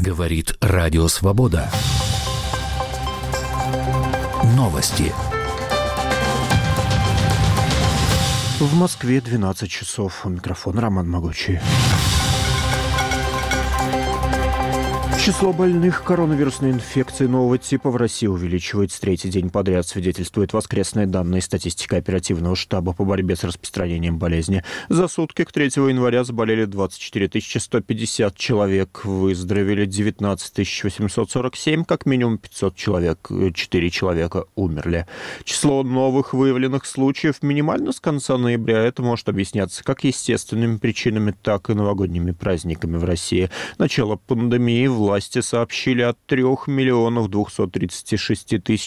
Говорит Радио Свобода. Новости. В Москве 12 часов. У микрофона Роман Могучий. Число больных коронавирусной инфекцией нового типа в России увеличивается третий день подряд, свидетельствуют воскресные данные статистики оперативного штаба по борьбе с распространением болезни. За сутки к 3 января заболели 24 150 человек, выздоровели 19 847, как минимум 500 человек, 4 человека умерли. Число новых выявленных случаев минимально с конца ноября. Это может объясняться как естественными причинами, так и новогодними праздниками в России. Начало пандемии власти сообщили о 3 236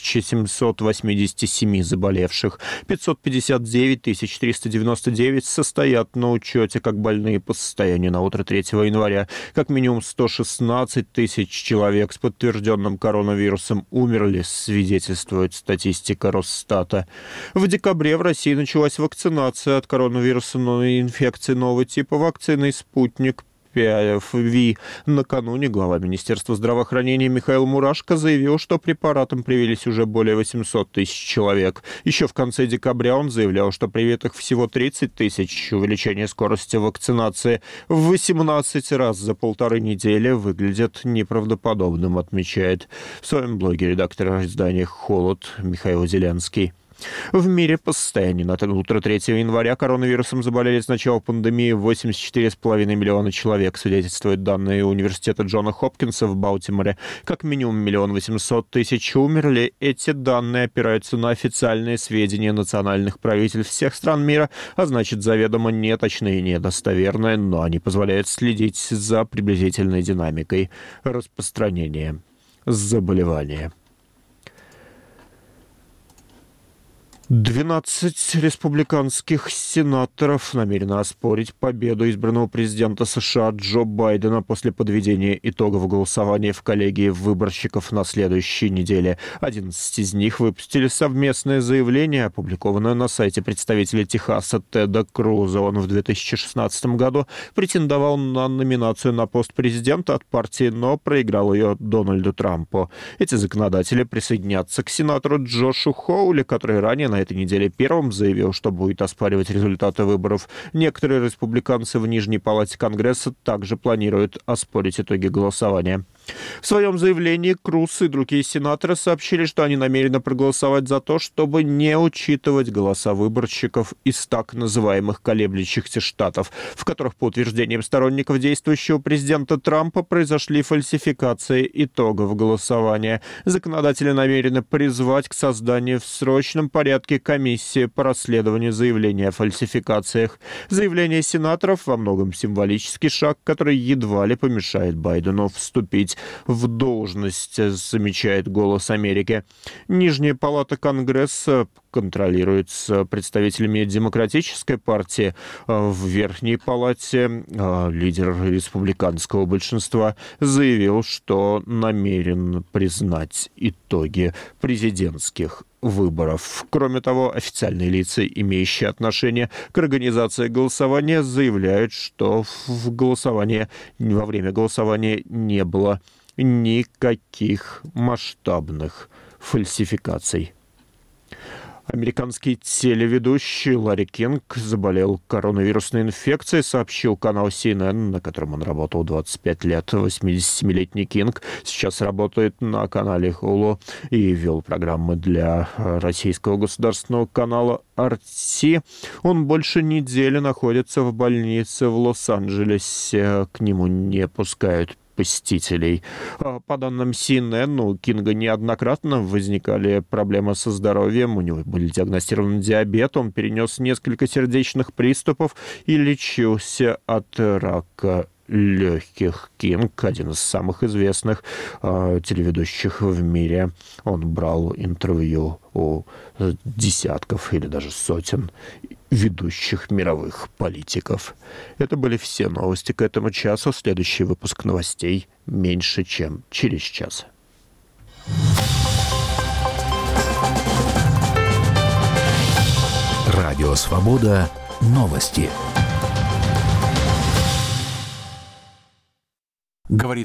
787 заболевших. 559 399 состоят на учете как больные по состоянию на утро 3 января. Как минимум 116 тысяч человек с подтвержденным коронавирусом умерли, свидетельствует статистика Росстата. В декабре в России началась вакцинация от коронавирусной инфекции нового типа вакциной «Спутник». Накануне глава Министерства здравоохранения Михаил Мурашко заявил, что препаратом привились уже более 800 тысяч человек. Еще в конце декабря он заявлял, что привитых всего 30 тысяч. Увеличение скорости вакцинации в 18 раз за 1,5 недели выглядит неправдоподобным, отмечает в своем блоге редактор издания «Холод» Михаил Зеленский. В мире по состоянию на утро 3 января коронавирусом заболели с начала пандемии 84,5 миллиона человек, свидетельствуют данные университета Джона Хопкинса в Балтиморе. Как минимум 1 800 000 умерли. Эти данные опираются на официальные сведения национальных правительств всех стран мира, а значит заведомо неточные и недостоверные, но они позволяют следить за приблизительной динамикой распространения заболевания. 12 республиканских сенаторов намерены оспорить победу избранного президента США Джо Байдена после подведения итогов голосования в коллегии выборщиков на следующей неделе. 11 из них выпустили совместное заявление, опубликованное на сайте представителя Техаса Теда Круза. Он в 2016 году претендовал на номинацию на пост президента от партии, но проиграл ее Дональду Трампу. Эти законодатели присоединятся к сенатору Джошу Хоули, который ранее на этой неделе первым заявил, что будет оспаривать результаты выборов. Некоторые республиканцы в Нижней палате Конгресса также планируют оспорить итоги голосования. В своем заявлении Круз и другие сенаторы сообщили, что они намерены проголосовать за то, чтобы не учитывать голоса выборщиков из так называемых колеблющихся штатов, в которых, по утверждениям сторонников действующего президента Трампа, произошли фальсификации итогов голосования. Законодатели намерены призвать к созданию в срочном порядке комиссии по расследованию заявлений о фальсификациях. Заявление сенаторов во многом символический шаг, который едва ли помешает Байдену вступить в должность, замечает «Голос Америки». Нижняя палата Конгресса контролируется представителями Демократической партии. В Верхней палате лидер республиканского большинства заявил, что намерен признать итоги президентских выборов. Кроме того, официальные лица, имеющие отношение к организации голосования, заявляют, что во время голосования не было никаких масштабных фальсификаций. Американский телеведущий Ларри Кинг заболел коронавирусной инфекцией, сообщил канал CNN, на котором он работал 25 лет. 87-летний Кинг сейчас работает на канале Hulu и вел программы для российского государственного канала RT. Он больше недели находится в больнице в Лос-Анджелесе. К нему не пускают посетителей. По данным CNN, у Кинга неоднократно возникали проблемы со здоровьем. У него были диагностированы диабет, он перенес несколько сердечных приступов и лечился от рака легких. Кинг — один из самых известных телеведущих в мире. Он брал интервью у десятков или даже сотен ведущих мировых политиков. Это были все новости к этому часу. Следующий выпуск новостей меньше, чем через час. Радио Свобода. Новости. Говорит